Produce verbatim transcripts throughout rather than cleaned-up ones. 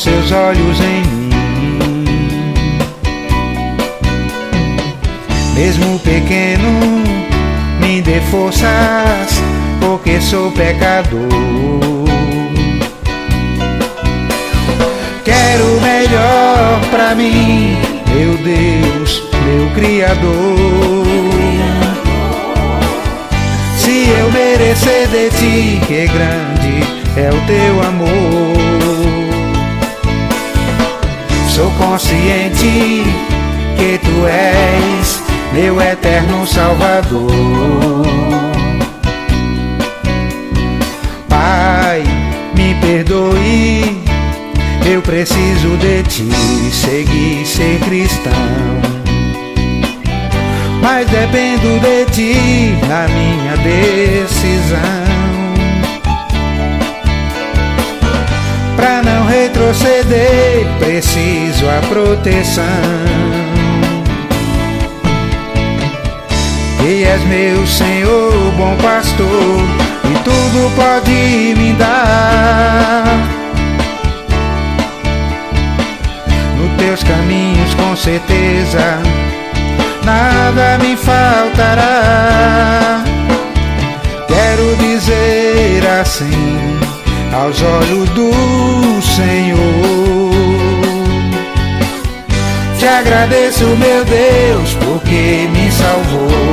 seus olhos em mim. Mesmo pequeno, me dê forças, porque sou pecador. Quero o melhor pra mim, meu Deus, meu Criador. Se eu merecer de ti, que grande é o teu amor. Sou consciente que tu és meu eterno Salvador. Pai, me perdoe, eu preciso de ti, seguir ser cristão. Mas dependo de ti na minha decisão. Pra não retroceder, preciso a proteção. E és meu Senhor, bom pastor, e tudo pode me dar. Nos teus caminhos, com certeza, nada me faltará. Quero dizer assim aos olhos do Senhor: te agradeço, meu Deus, porque me salvou.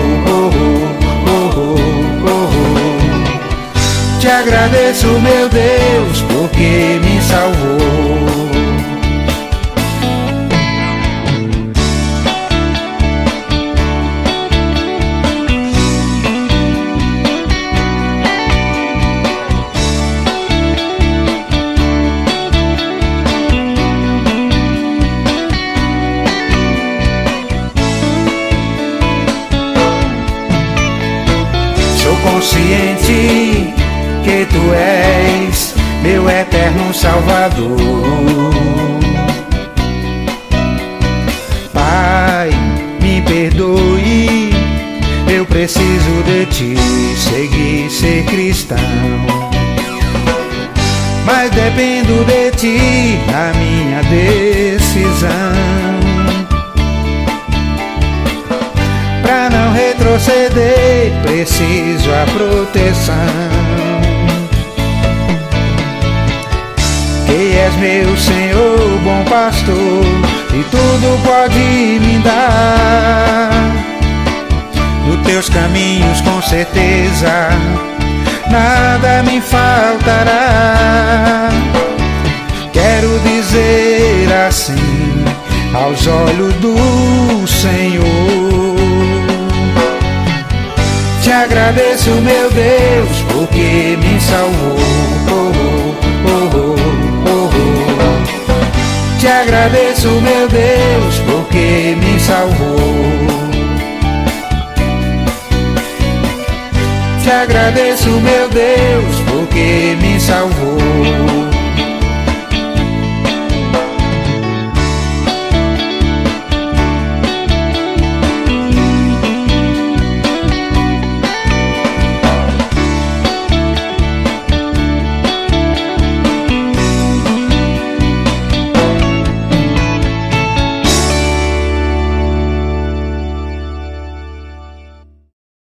Te agradeço, meu Deus, porque me salvou. Consciente que tu és meu eterno Salvador. Pai, me perdoe, eu preciso de ti, seguir ser cristão. Mas dependo de ti na minha decisão. Pra não retroceder, preciso a proteção. Que és meu Senhor, bom pastor, e tudo pode me dar. Nos teus caminhos, com certeza, nada me faltará. Quero dizer assim aos olhos do Senhor: te agradeço, meu Deus, porque me salvou. Te agradeço, meu Deus, porque me salvou. Te agradeço, meu Deus, porque me salvou.